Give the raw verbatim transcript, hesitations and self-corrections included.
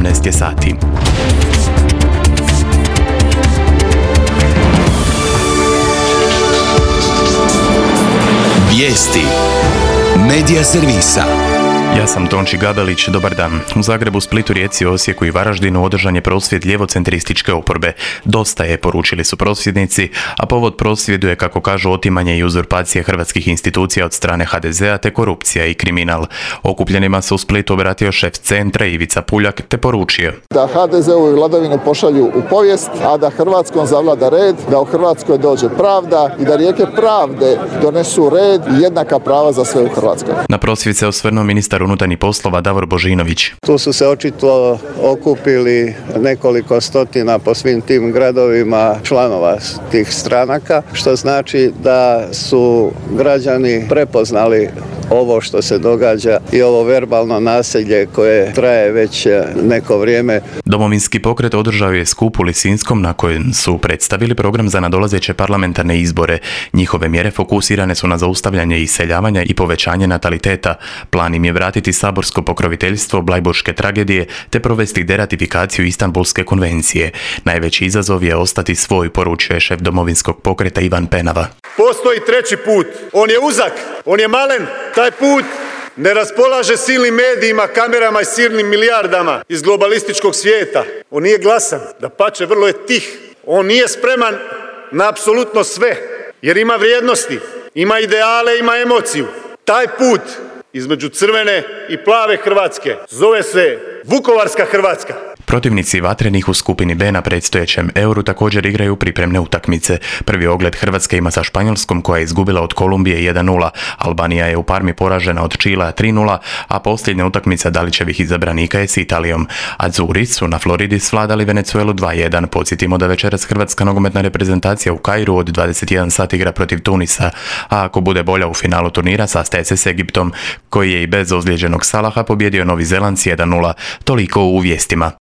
sedamnaest je sati. Vijesti Medija servisa. Ja sam Tonči Gabelić, dobar dan. U Zagrebu, Splitu, Rijeci, Osijeku i Varaždinu održan je prosvjed ljevocentrističke oporbe. Dosta je, poručili su prosvjednici, a povod prosvjedu je, kako kažu, otimanje i uzurpacije hrvatskih institucija od strane ha de zea te korupcija i kriminal. Okupljenima se u Splitu obratio šef centra Ivica Puljak te poručio: da ha de zeovu vladavinu pošalju u povijest, a da Hrvatskom zavlada red, da u Hrvatskoj dođe pravda i da rijeke pravde donesu red i jednaka prava za sve u Hrvatskoj. Na prosvjed se osvrnuo ministar unutarnjih poslova Davor Božinović. Tu su se očito okupili nekoliko stotina po svim tim gradovima članova tih stranaka, što znači da su građani prepoznali ovo što se događa i ovo verbalno nasilje koje traje već neko vrijeme. Domovinski pokret održao je skup u Lisinskom na kojem su predstavili program za nadolazeće parlamentarne izbore. Njihove mjere fokusirane su na zaustavljanje iseljavanja i povećanje nataliteta. Plan im je vratiti saborsko pokroviteljstvo blajburške tragedije te provesti deratifikaciju Istanbulske konvencije. Najveći izazov je ostati svoj, poručio je šef Domovinskog pokreta Ivan Penava. Postoji treći put. On je uzak, on je malen. Taj put ne raspolaže silnim medijima, kamerama i silnim milijardama iz globalističkog svijeta. On nije glasan, dapače, vrlo je tih. On nije spreman na apsolutno sve, jer ima vrijednosti, ima ideale, ima emociju. Taj put između crvene i plave Hrvatske zove se Vukovarska Hrvatska. Protivnici vatrenih u skupini B na predstojećem Euru također igraju pripremne utakmice. Prvi ogled Hrvatske ima sa Španjolskom, koja je izgubila od Kolumbije jedan nula. Albanija je u Parmi poražena od Čilea tri nula, a posljednja utakmica Dalićevih izabranika je s Italijom. Azuri su na Floridi svladali Venezuelu dva jedan. Podsjetimo da večeras hrvatska nogometna reprezentacija u Kairu od dvadeset jedan sati igra protiv Tunisa, a ako bude bolja u finalu turnira sastaje se s Egiptom, koji je i bez ozlijeđenog Salaha pobjedio Novi Zeland s jedan nula. Toliko u vijestima.